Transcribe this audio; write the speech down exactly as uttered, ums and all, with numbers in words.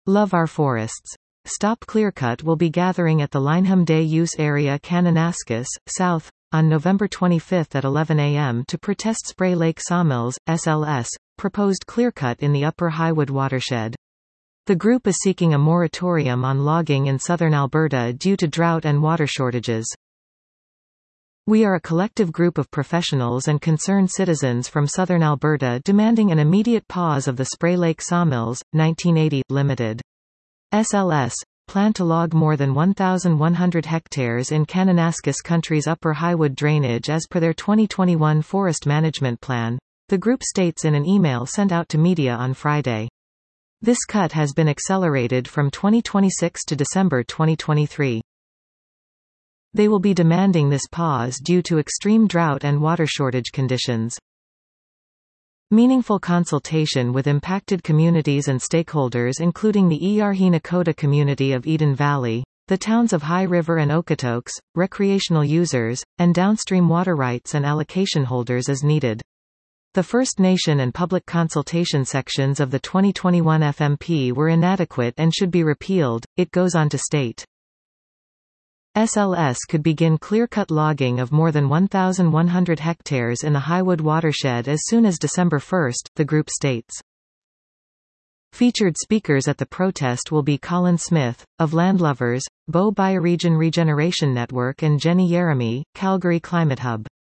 Love Our Forests. Stop Clearcut will be gathering at the Lyneham Day Use Area Kananaskis, South, on November twenty-fifth at eleven a m to protest Spray Lake Sawmills, S L S, proposed clearcut in the Upper Highwood watershed. The group is seeking a moratorium on logging in southern Alberta due to drought and water shortages. We are a collective group of professionals and concerned citizens from southern Alberta demanding an immediate pause of the Spray Lake Sawmills, nineteen eighty, Limited. S L S, plan to log more than one thousand one hundred hectares in Kananaskis Country's Upper Highwood drainage as per their twenty twenty-one Forest Management Plan, the group states in an email sent out to media on Friday. This cut has been accelerated from twenty twenty-six to December twenty twenty-three. They will be demanding this pause due to extreme drought and water shortage conditions. Meaningful consultation with impacted communities and stakeholders including the Eyarhi Nakota community of Eden Valley, the towns of High River and Okotoks, recreational users, and downstream water rights and allocation holders is needed. The First Nation and public consultation sections of the twenty twenty-one F M P were inadequate and should be repealed, it goes on to state. S L S could begin clear-cut logging of more than one thousand one hundred hectares in the Highwood watershed as soon as December first, the group states. Featured speakers at the protest will be Colin Smith, of Landlovers, Bow Bioregion Regeneration Network and Jenny Yeremy, Calgary Climate Hub.